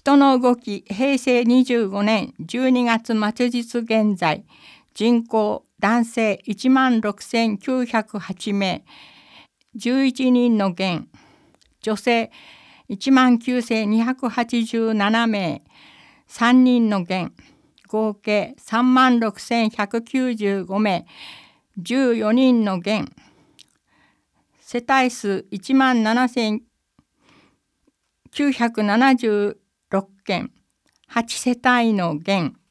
人の動き平成25年12月末日現在、人口男性16,908名、11人の減、女性19,287名、3人の減、合計36,195名、14人の減、世帯数17,976件、8世帯の減、